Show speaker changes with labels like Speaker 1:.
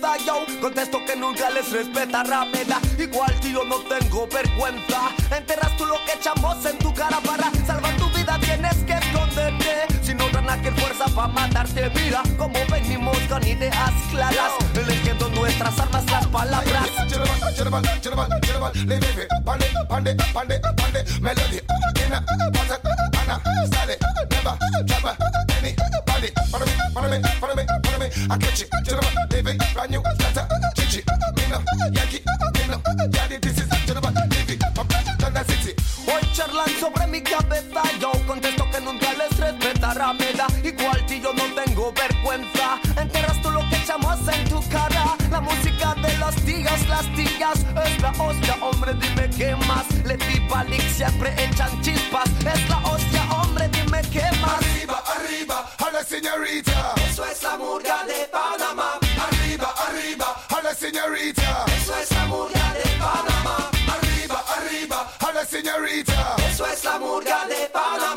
Speaker 1: cabeza, yo contesto que nunca les respeta Rameda. Igual tío no tengo vergüenza. Enterras tú lo que echamos en tu cara. Para salvar tu vida tienes que esconderte. Si no dan aquel fuerza para matarte. Mira como venimos con ideas claras, eligiendo nuestras armas, las palabras.
Speaker 2: Melody, I catch it, live it, brand new, scatter, chichi, Mino, Yankee, Mino, Daddy, this is live it, London City.
Speaker 1: Hoy charlan sobre mi cabeza, yo contesto que nunca les respeta Rameda. Igual tío no tengo vergüenza. Enterras tú lo que echamos en tu cara. La música de los tíos, las tías es la hostia, hombre, dime qué más. Leti Balik siempre echan chispas. Es la hostia, hombre, dime qué más.
Speaker 2: Arriba, arriba, a la señorita.
Speaker 1: Eso es la murga de Panamá.
Speaker 2: Arriba, arriba, a la señorita.
Speaker 1: Eso es la murga de Panamá.
Speaker 2: Arriba, arriba, a la señorita.
Speaker 1: Eso es la murga de Panamá.